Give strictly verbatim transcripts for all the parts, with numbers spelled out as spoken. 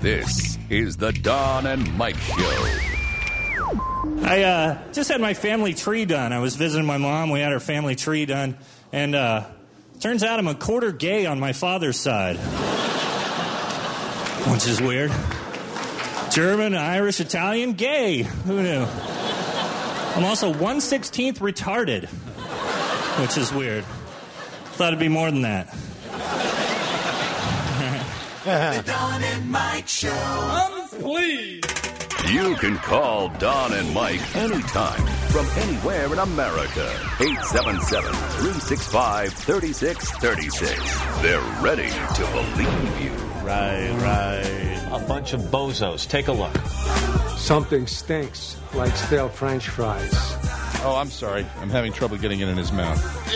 This is the Don and Mike Show. I uh, just had my family tree done. I was visiting my mom. We had our family tree done. And uh, turns out I'm a quarter gay on my father's side. Which is weird. German, Irish, Italian, gay. Who knew? I'm also one sixteenth retarded. Which is weird. Thought it'd be more than that. The Don and Mike Show. Please. You can call Don and Mike anytime from anywhere in America. eight seven seven, three six five, three six three six. They're ready to believe you. Right, right. A bunch of bozos. Take a look. Something stinks like stale French fries. Oh, I'm sorry. I'm having trouble getting it in his mouth.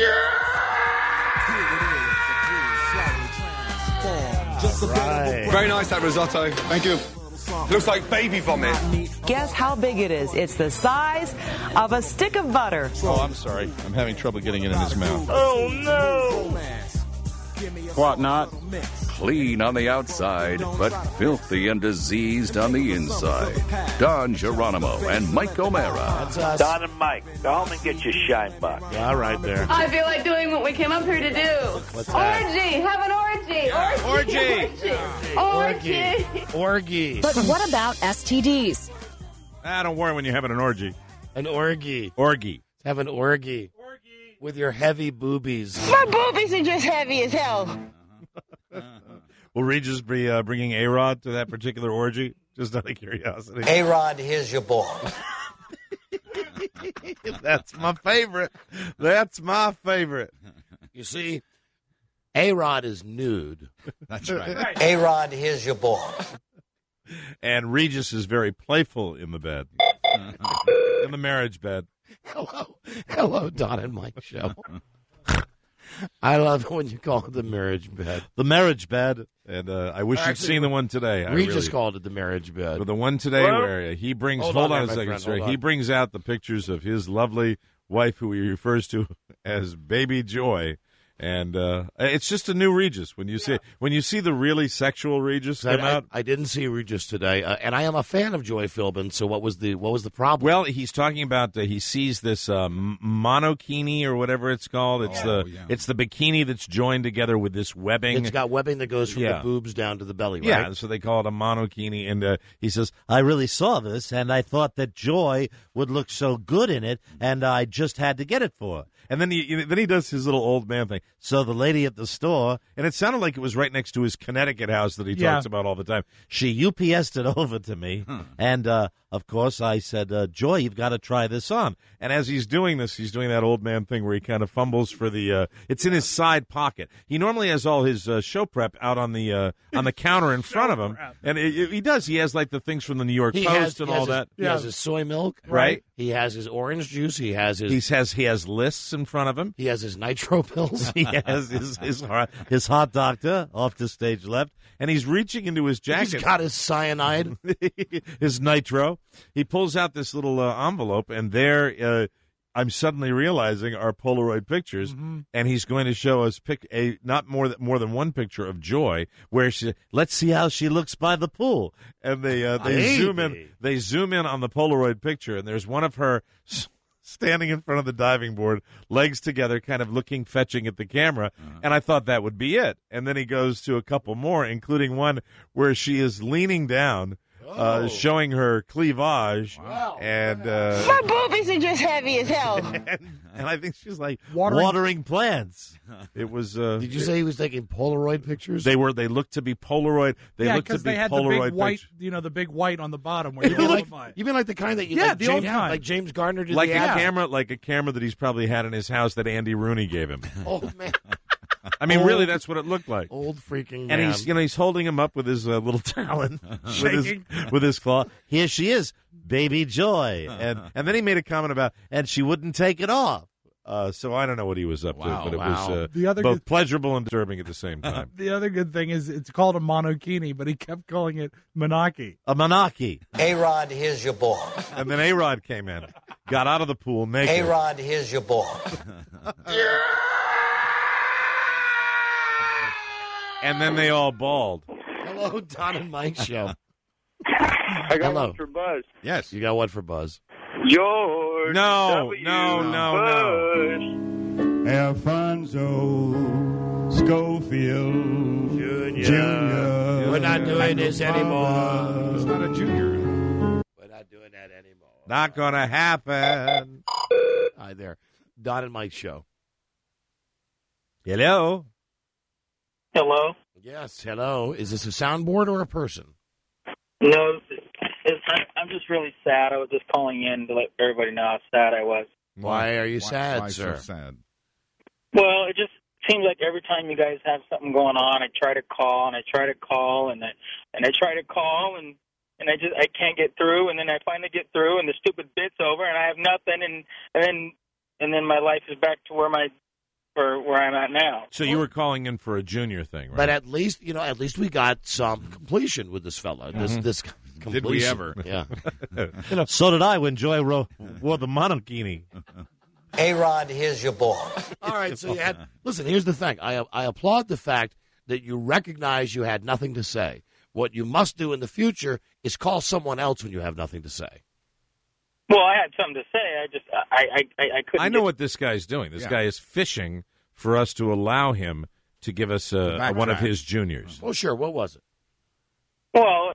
Right. Very nice, that risotto. Thank you. Looks like baby vomit. Guess how big it is? It's the size of a stick of butter. Oh, I'm sorry. I'm having trouble getting it in his mouth. Oh, no. What not? Clean on the outside, but filthy and diseased on the inside. Don Geronimo and Mike O'Mara. Don and Mike, go home and get your shine box. All right there. I feel like doing what we came up here to do. What's that? Orgy. Have an orgy. Orgy. Orgy. Orgy. Orgy. But what about S T Ds? Ah, don't worry when you're having an orgy. An orgy. Orgy. Have an orgy. Orgy. With your heavy boobies. My boobies are just heavy as hell. Will Regis be uh, bringing A-Rod to that particular orgy? Just out of curiosity. A-Rod, here's your ball. That's my favorite. That's my favorite. You see, A-Rod is nude. That's right. A-Rod, here's your ball. And Regis is very playful in the bed. In the marriage bed. Hello. Hello, Don and Mike Show. I love it when you call it the marriage bed. The marriage bed. And uh, I wish Actually, you'd seen the one today. I Regis really, called it the marriage bed. But the one today Well, where he brings, hold hold, on on, there, a my second, friend, sir. hold He on. brings out the pictures of his lovely wife, who he refers to as Baby Joy. And uh, it's just a new Regis. When you see when you see the really sexual Regis I, come I, out. I didn't see Regis today, uh, and I am a fan of Joy Philbin. So what was the what was the problem? Well, he's talking about uh, he sees this uh, m- monokini or whatever it's called. It's Oh, the yeah. it's the bikini that's joined together with this webbing. It's got webbing that goes from Yeah. the boobs down to the belly, right? Yeah, so they call it a monokini. And uh, he says, I really saw this, and I thought that Joy would look so good in it, and I just had to get it for her. And then he then he does his little old man thing. So the lady at the store, and it sounded like it was right next to his Connecticut house that he Yeah. talks about all the time. She U P S'd it over to me, and uh, of course I said, uh, Joy, you've got to try this on. And as he's doing this, he's doing that old man thing where he kind of fumbles for the. Uh, it's in his side pocket. He normally has all his uh, show prep out on the uh, on the counter in front of him, and it, it- he does. He has like the things from the New York He Post has, and he all has that. His, he has his soy milk, Right. He has his orange juice. He has his. He has he has lists in front of him. He has his nitro pills. He has his his heart, his hot doctor off to stage left, and he's reaching into his jacket. He's got his cyanide. His nitro. He pulls out this little uh, envelope, and there, uh, I'm suddenly realizing are Polaroid pictures, Mm-hmm. and he's going to show us pick a not more than more than one picture of Joy, where she. Let's see how she looks by the pool, and they uh, they Baby. zoom in. They zoom in on the Polaroid picture, and there's one of her. Standing in front of the diving board, legs together, kind of looking, fetching at the camera. Uh-huh. And I thought that would be it. And then he goes to a couple more, including one where she is leaning down, uh, Oh. showing her cleavage. And, uh, My boobies are just heavy as hell. and, and I think she's like Watering- watering, plants. It was. Uh, Did you say he was taking Polaroid pictures? they were? They looked to be Polaroid. They yeah, looked to because be they had Polaroid the big white, pictures. you know, the big white on the bottom where you You mean, like, qualify. you mean like the kind that you Yeah, like, the James, old kind. like James Gardner did Like the a ad? camera, like a camera that he's probably had in his house that Andy Rooney gave him. Oh man, I mean, Old- really, that's what it looked like. old freaking And man. he's, you know, he's holding him up with his uh, little talon, with his, Shaking. with his claw. Here she is, Baby Joy, and and then he made a comment about, and she wouldn't take it off. Uh, so I don't know what he was up Wow. to, but it Wow. was uh, The other both good- pleasurable and disturbing at the same time. The other good thing is it's called a monokini, but he kept calling it monaki. A monarchy, A-Rod, here's your ball. and then A Rod came in, got out of the pool naked. A-Rod, here's your ball. And then they all bawled. Hello, Don and Mike Show. I got Hello. one for Buzz. Yes. You got one for Buzz. George No, W. no, no, Bush. Alfonso Schofield Junior. Junior. We're not doing this anymore. He's not a junior. We're not doing that anymore. Not going to happen. Hi there. Don and Mike Show. Hello. Hello. Yes, hello. Is this a soundboard or a person? No, it's, I'm just really sad. I was just calling in to let everybody know how sad I was. Why are you why, sad, why sir? so sad? Well, it just seems like every time you guys have something going on, I try to call and I try to call and I and I try to call and and I just I can't get through, and then I finally get through and the stupid bit's over and I have nothing, and and then and then my life is back to where my or where I'm at now. So you were calling in for a junior thing, right? But at least, you know, at least we got some completion with this fella. This, Mhm. this completion. Did we ever? Yeah. you know, so did I when Joy ro- wore the monokini. A-Rod, here's your ball. All right, so you had, listen, here's the thing. I, I applaud the fact that you recognize you had nothing to say. What you must do in the future is call someone else when you have nothing to say. Well, I had something to say. I just I I, I couldn't. I know get, what this guy's doing. This Yeah. guy is fishing for us to allow him to give us uh, Backtrack. one of his juniors. Oh, sure. What was it? Well,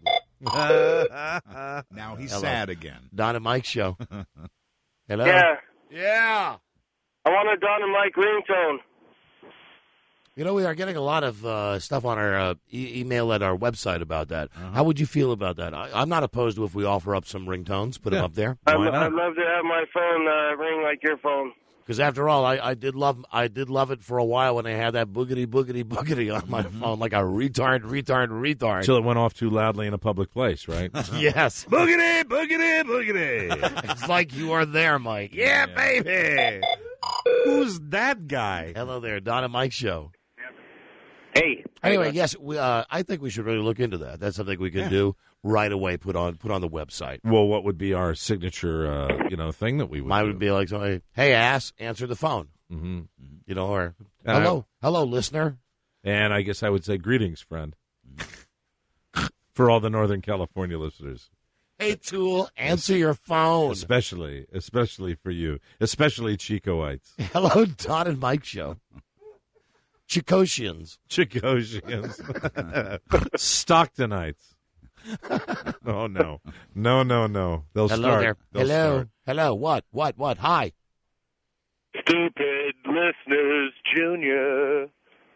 Now he's Hello. sad again. Don and Mike Show. Hello? yeah, Yeah. I want a Don and Mike ringtone. You know, we are getting a lot of uh, stuff on our uh, e- email at our website about that. How would you feel about that? I, I'm not opposed to if we offer up some ringtones, put them Yeah. up there. I'd, Why not? I'd love to have my phone uh, ring like your phone. Because after all, I, I did love I did love it for a while when I had that boogity boogity boogity on my phone like a retard, retard, retard. Until it went off too loudly in a public place, right? Yes. boogity, boogity, boogity. It's like you are there, Mike. Yeah, baby. Who's that guy? Hello there, Don and Mike Show. Hey. Anyway, yes, we, uh, I think we should really look into that. That's something we can Yeah. do right away. Put on put on the website. Well, what would be our signature, uh, you know, thing that we would Mine do? would be like, somebody, hey, ass, answer the phone. Mm-hmm. You know, or Uh, hello, hello, listener. And I guess I would say greetings, friend, for all the Northern California listeners. Hey, Tool, answer your phone. Especially, especially for you, especially Chicoites. Hello, Don and Mike Show. Chicosians. Chicosians. Stocktonites. Oh, no. No, no, no. They'll Hello start. there. They'll Hello. start. Hello. What? What? What? Hi. Stupid listeners, Junior.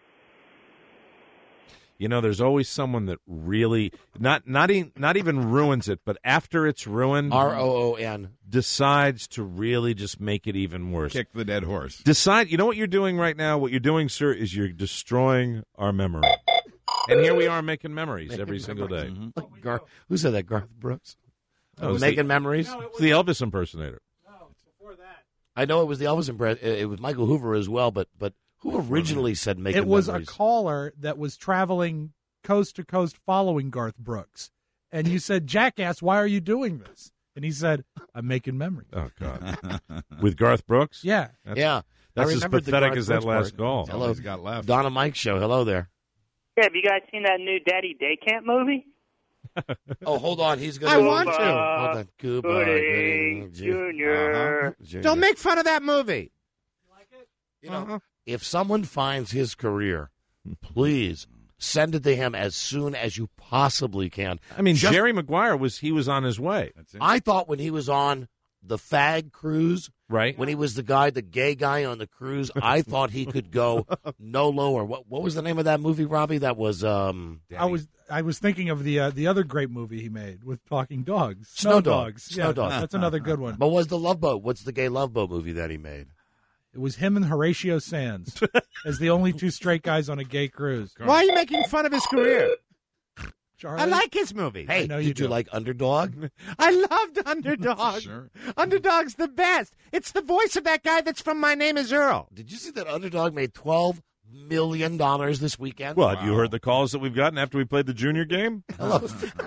You know, there's always someone that really, not not, e- not even ruins it, but after it's ruined, R O O N. decides to really just make it even worse. Kick the dead horse. Decide, you know what you're doing right now? What you're doing, sir, is you're destroying our memory. And here we are making memories Making every single day. Like Gar- Who said that? Garth Brooks? That was Making the, memories? it's the Elvis impersonator. I know it was the Elvis impress. It was Michael Hoover as well, but but who originally said making It was memories? a caller that was traveling coast to coast following Garth Brooks. And you said, Jackass, why are you doing this? And he said, I'm making memories. Oh, God. With Garth Brooks? Yeah. That's, yeah. That's I as remembered the pathetic Garth as that Brooks last part. call. That's all Hello. he's got left. Donna Mike Show. Hello there. Yeah, have you guys seen that new Daddy Day Camp movie? Oh, hold on. He's going I want to. Hold on. Cuba Gooding Gooding Junior. Uh-huh. Junior. Don't make fun of that movie. You know, if someone finds his career, please send it to him as soon as you possibly can. I mean, Just- Jerry Maguire was he was on his way, That's it. I thought when he was on the fag cruise, right? when he was the guy, the gay guy on the cruise, I thought he could go no lower. What what was the name of that movie, Robbie? That was um, I was I was thinking of the uh, the other great movie he made with talking dogs. Snow Snow, Dog. Dogs. Snow yeah, Dog. That's another good one. But was the Love Boat? What's the gay Love Boat movie that he made? It was him and Horatio Sands as the only two straight guys on a gay cruise. Why are you making fun of his career? Charlie? I like his movie. Hey, know did you you, do. like Underdog? I loved Underdog. Sure. Underdog's the best. It's the voice of that guy that's from My Name Is Earl. Did you see that Underdog made twelve million dollars this weekend? Well, you heard the calls that we've gotten after we played the junior game? Hello,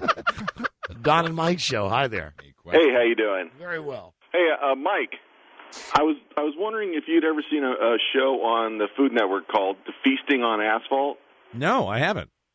Don and Mike Show. Hi there. Hey, how you doing? Very well. Hey, uh, Mike. I was I was wondering if you'd ever seen a, a show on the Food Network called "The Feasting on Asphalt." No, I haven't.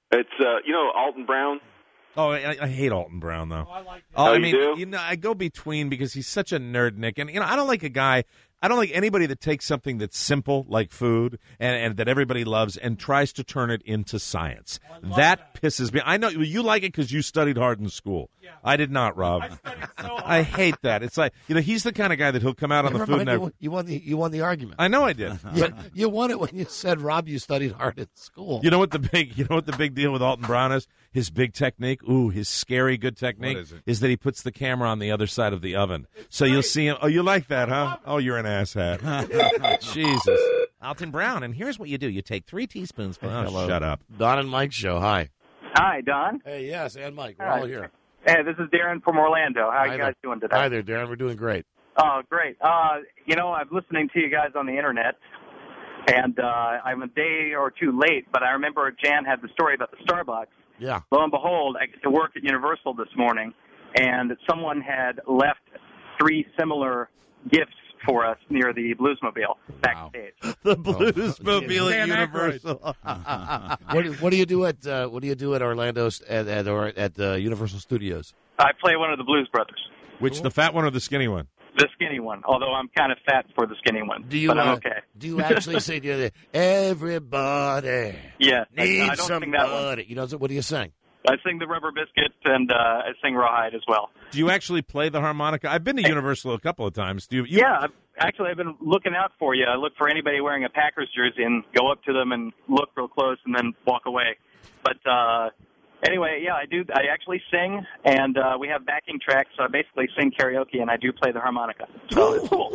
It's, uh, you know, Alton Brown. Oh, I, I hate Alton Brown, though. Oh, I like Oh, Oh, I you mean, do? you know, I go between because he's such a nerd, Nick, and you know, I don't like a guy. I don't like anybody that takes something that's simple, like food, and, and that everybody loves, and tries to turn it into science. Oh, that, that pisses me. I know you like it because you studied hard in school. Yeah. I did not, Rob. I studied so hard. I hate that. It's like, you know, he's the kind of guy that he'll come out on Never the Food mind, you, Network. won, you won the you won the argument. I know I did. you, you won it when you said, Rob, you studied hard at school. You know what the big, you know what the big deal with Alton Brown is? His big technique, ooh, his scary good technique is it? is that he puts the camera on the other side of the oven. So you'll see him. Oh, you like that, huh? Oh, you're an asshat. Jesus. Alton Brown, and here's what you do. You take three teaspoonsfuls. Oh, Hello. shut up. Don and Mike show. Hi. Hi, Don. Hey, yes, and Mike. We're Hi. all here. Hey, this is Darren from Orlando. How are Hi you guys there. doing today? Hi there, Darren. We're doing great. Oh, great. Uh, you know, I'm listening to you guys on the internet, and uh, I'm a day or two late, but I remember Jan had the story about the Starbucks. Yeah. Lo and behold, I get to work at Universal this morning, and someone had left three similar gifts for us near the Bluesmobile backstage. The Bluesmobile at Dan Universal. what, do, what do you do at uh, What do you do at Orlando at, at or at uh, Universal Studios? I play one of the Blues Brothers, Which, the fat one or the skinny one? the skinny one, although I'm kind of fat for the skinny one, Do you but I'm uh, okay. Do you actually say to the, everybody Yeah, I, needs I don't sing that one. somebody? You know, so what do you sing? I sing the Rubber Biscuit, and uh, I sing Rawhide as well. Do you actually play the harmonica? I've been to Universal a couple of times. Do you? you Yeah, I've- actually, I've been looking out for you. I look for anybody wearing a Packers jersey and go up to them and look real close and then walk away. But uh, anyway, yeah, I do. I actually sing, and uh, we have backing tracks, so I basically sing karaoke, and I do play the harmonica. So it's cool.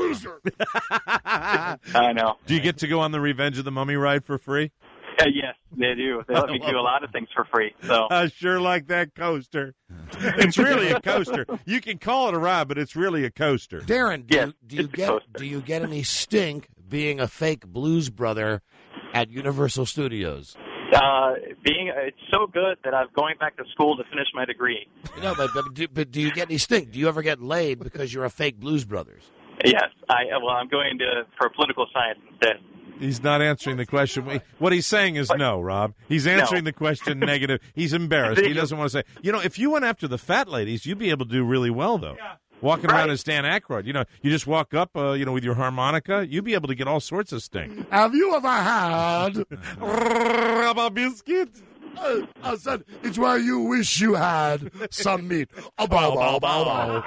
I know. Do you get to go on the Revenge of the Mummy ride for free? Uh, yes, they do. They let me do a lot of things for free. So I sure like that coaster. It's really a coaster. You can call it a ride, but it's really a coaster. Darren, do, Yes, you, do you it's a get coaster. do you get any stink being a fake blues brother at Universal Studios? uh, being it's so good that I'm going back to school to finish my degree. No, but but do, but do you get any stink? Do you ever get laid because you're a fake blues brothers? Yes, I well, I'm going to for political science instead. He's not answering the question. What he's saying is no, Rob. He's answering No. the question negative. He's embarrassed. He doesn't want to say. You know, if you went after the fat ladies, you'd be able to do really well, though. Yeah. Walking Right. around as Dan Aykroyd. You know, you just walk up, uh, you know, with your harmonica, you'd be able to get all sorts of stink. Have you ever had Rubber biscuit? Uh, I said, it's where you wish you had some meat. Oh, bow, bow, bow, bow.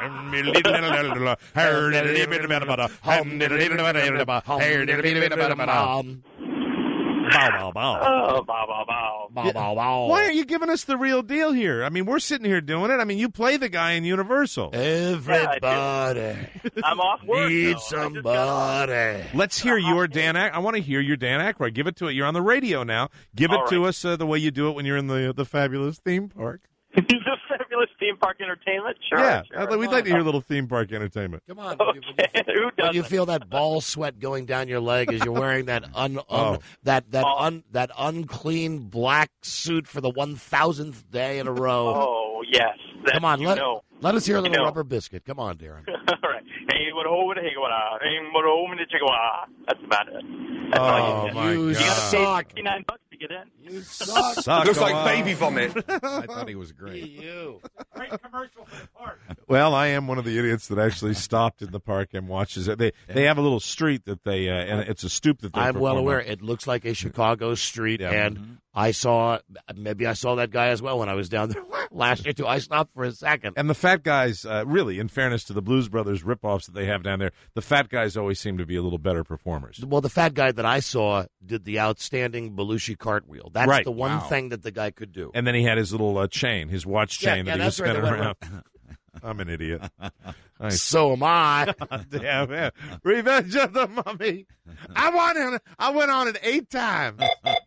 Um, Bow, bow, bow. Oh, bow, bow, bow. bow, bow, bow. Why aren't you giving us the real deal here? I mean, we're sitting here doing it. I mean, you play the guy in Universal. Everybody I'm off work. needs though. I just got somebody. Let's hear your Dan. Ack- I want to hear your Dan Aykroyd. Give it to it. You're on the radio now. Give it All to right. us uh, the way you do it when you're in the the fabulous theme park. the fabulous theme park entertainment. Sure. yeah, sure. I'd- we'd like to hear a little theme park entertainment. Come on. When you, when you- Okay. Who when doesn't? you feel that ball sweat going down your leg as you're wearing that un, un Oh. that that Oh. un, that unclean black suit for the one thousandth day in a row. Oh yes. That, Come on, you let know. let us hear a little know. rubber biscuit. Come on, Darren. All right. Hey, what over the hey, what uh, hey, what over the chicken? That's about it. That's all Oh you get. my You You got to God! pay suck. fifty-nine bucks to get in. You suck. Suck Looks a like lot. baby vomit. I thought he was great. You. Great commercial for the park. Well, I am one of the idiots that actually stopped in the park and watches it. They they have a little street that they uh, and it's a stoop that they. I'm well perform aware. on. It looks like a Chicago street, Yeah. and Mhm. I saw maybe I saw that guy as well when I was down there last year too. I stopped for a second. And the fat guys, uh, really, in fairness to the Blues Brothers ripoffs that they have down there, the fat guys always seem to be a little better performers. Well, the fat guy that I saw did the outstanding Belushi cartwheel. That's Right. the one Wow. thing that the guy could do. And then he had his little uh, chain, his watch Yeah, chain yeah, that he was that's right, spinning they went around. I'm an idiot. I- So am I. Damn it. Revenge of the Mummy. I won it. I went on it eight times.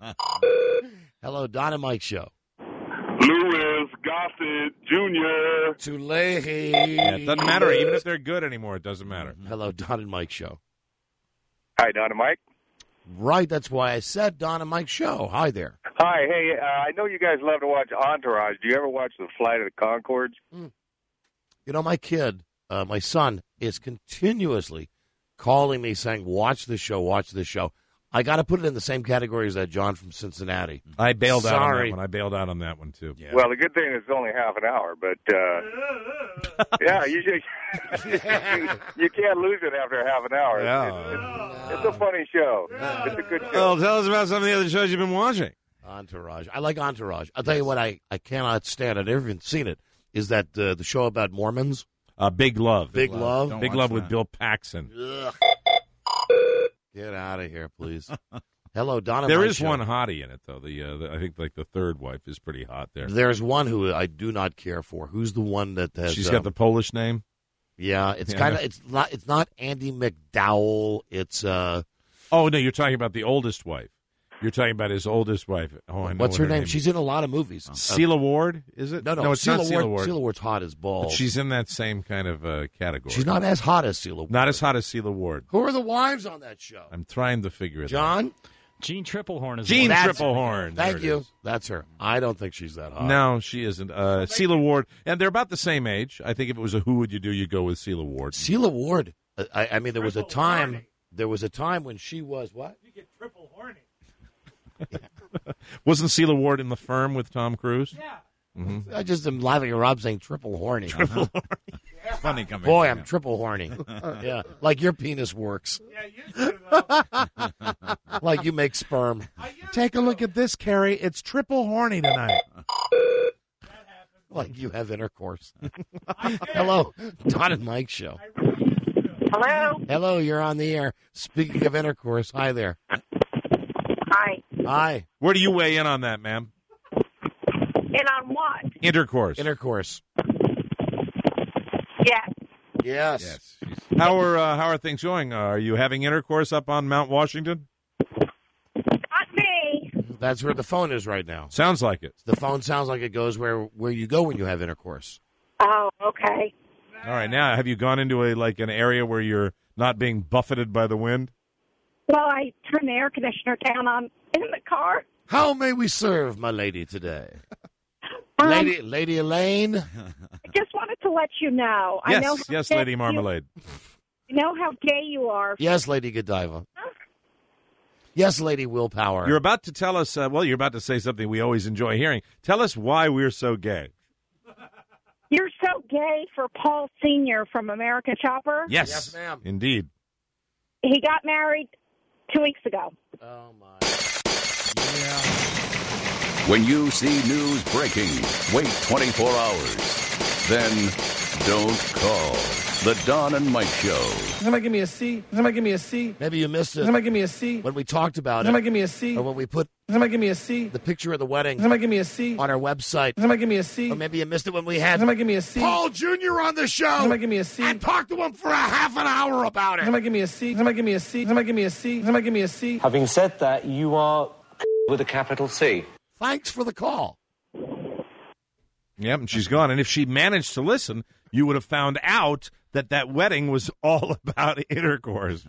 Hello, Don and Mike show. Lewis Gossett Junior Tulehi. Yeah, it doesn't matter. Even if they're good anymore, it doesn't matter. Hello, Don and Mike show. Hi, Don and Mike. Right, that's why I said Don and Mike show. Hi there. Hi, hey, uh, I know you guys love to watch Entourage. Do you ever watch The Flight of the Conchords? You know, my kid, uh, my son, is continuously calling me saying, watch the show, watch the show. I got to put it in the same category as that John from Cincinnati. I bailed out on Sorry. that one. I bailed out on that one, too. Yeah. Well, the good thing is it's only half an hour, but uh, yeah, you, just, you can't lose it after half an hour. Yeah. It's, it's, it's a funny show. It's a good show. Well, tell us about some of the other shows you've been watching. Entourage. I like Entourage. I'll tell you what I, I cannot stand. I've never even seen it. Is that uh, the show about Mormons? Uh, Big Love. Big Love. Big Love with Bill Paxton. Ugh. Get out of here, please. Hello, Donna. There Mike is show. one hottie in it, though. The, uh, the I think like the third wife is pretty hot there. There's one who I do not care for. Who's the one that has? She's um, got the Polish name. Yeah, it's Yeah. kind of. It's not. It's not Andy McDowell. It's. uh Oh no, you're talking about the oldest wife. You're talking about his oldest wife. Oh, I know What's what her name? is. She's in a lot of movies. Sheila Ward, is it? No, no, it's Sheila not Sheila Ward. Sheila Ward's hot as balls. But she's in that same kind of uh, category. She's not as hot as Sheila Ward. Not as hot as Sheila Ward. Who are the wives on that show? I'm trying to figure it out. John? Jean Triplehorn is Jean one. Triplehorn. There Thank it you. is. That's her. I don't think she's that hot. No, she isn't. Uh, Sheila Ward, and they're about the same age. I think if it was a who would you do, you'd go with Sheila Ward. Sheila Ward. uh, I, I mean, there was a time. There was a time when she was what? You get triple horny. Wasn't Sheila Ward in The Firm with Tom Cruise? Yeah. Mm-hmm. I just am laughing at Rob saying triple horny. Triple horny. It's funny coming. Boy, from I'm triple horny. Yeah, like your penis works. Yeah, you do, though. Like you make sperm. Take a look at this, Carrie. It's triple horny tonight. Like you have intercourse. Hello, Don and Mike show. Hello. Hello, you're on the air. Speaking of intercourse, hi there. Hi. Hi. Where do you weigh in on that, ma'am? And on what? Intercourse. Intercourse. Yes. Yes. Yes. How are uh, how are things going? Uh, are you having intercourse up on Mount Washington? Not me. That's where the phone is right now. Sounds like it. The phone sounds like it goes where, where you go when you have intercourse. Oh, okay. All right. Now, have you gone into a like an area where you're not being buffeted by the wind? Well, I turned the air conditioner down on in the car. How may we serve, my lady, today? Um, Lady Lady Elaine? I just wanted to let you know. Yes, I know how yes, gay Lady Marmalade. You, you know how gay you are. Yes, Lady Godiva. Yes, Lady Willpower. You're about to tell us, uh, well, you're about to say something we always enjoy hearing. Tell us why we're so gay. You're so gay for Paul Senior from American Chopper. Yes, Yes, ma'am. Indeed. He got married two weeks ago. Oh, my. When you see news breaking, wait twenty-four hours. Then don't call. The Don and Mike Show. Somebody give me a C. Somebody give me a C. Maybe you missed it. Somebody give me a C. When we talked about Somebody it. give me a C. Or when we put Somebody give me a C. the picture of the wedding Somebody give me a C. on our website. Somebody give me a C. Or maybe you missed it when we had Somebody give me a C. Paul Junior on the show. Somebody give me a C. And talked to him for a half an hour about it. Somebody give me a C. Somebody give me a C. Somebody give me a C. Somebody give me a C. Having said that, you are with a capital C. Thanks for the call. Yep, and she's gone. And if she managed to listen, you would have found out that that wedding was all about intercourse.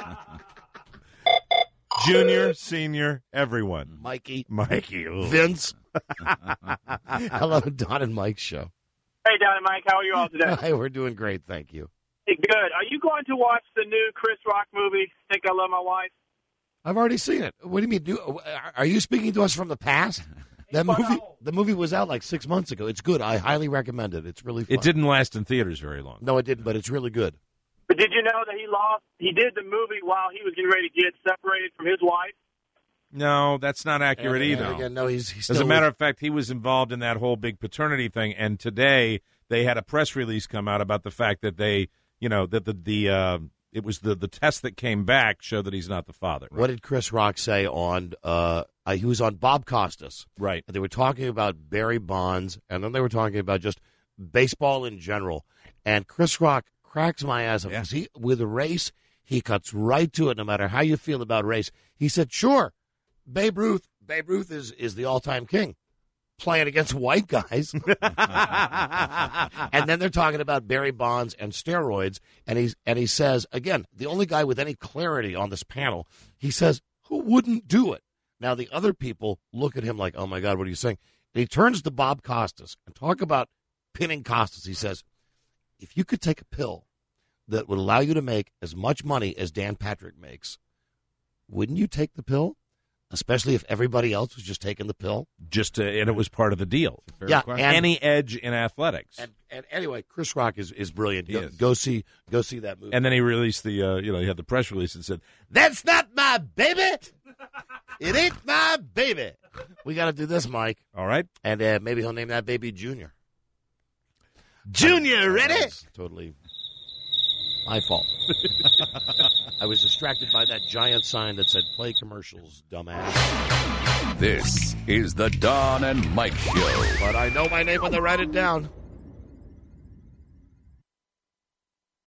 Junior, senior, everyone. Mikey. Mikey. Ooh. Vince. Hello, Don and Mike show. Hey, Don and Mike, how are you all today? Hi, we're doing great, thank you. Hey, good. Are you going to watch the new Chris Rock movie, Think I Love My Wife? I've already seen it. What do you mean? Do, are you speaking to us from the past? That movie, the movie was out like six months ago. It's good. I highly recommend it. It's really fun. It didn't last in theaters very long. No, it didn't, but it's really good. But did you know that he lost? He did the movie while he was getting ready to get separated from his wife. No, that's not accurate And- and either. again, no, he's, he's As a still matter with- of fact, he was involved in that whole big paternity thing, and today they had a press release come out about the fact that they, you know, that the the uh, it was the the test that came back showed that he's not the father. What did Chris Rock say on? Uh, uh, he was on Bob Costas, right? And they were talking about Barry Bonds, and then they were talking about just baseball in general. And Chris Rock cracks my ass up because he, with a race, he cuts right to it. No matter how you feel about race, he said, "Sure, Babe Ruth. Babe Ruth is is the all time king." Playing against white guys. And then they're talking about Barry Bonds and steroids. And he's and he says, again, the only guy with any clarity on this panel, he says, who wouldn't do it? Now, the other people look at him like, oh, my God, what are you saying? And he turns to Bob Costas and talk about pinning Costas. He says, if you could take a pill that would allow you to make as much money as Dan Patrick makes, wouldn't you take the pill? Especially if everybody else was just taking the pill. Just to, and it was part of the deal. Yeah, and, any edge in athletics. And, and anyway, Chris Rock is, is brilliant. Go, is. go see go see that movie. And then he released the, uh, you know, he had the press release and said, "That's not my baby. It ain't my baby." We got to do this, Mike. All right. And uh, maybe he'll name that baby Junior. Junior, ready? Totally my fault. I was distracted by that giant sign that said "Play commercials, dumbass." This is the Don and Mike Show. But I know my name when they write it down.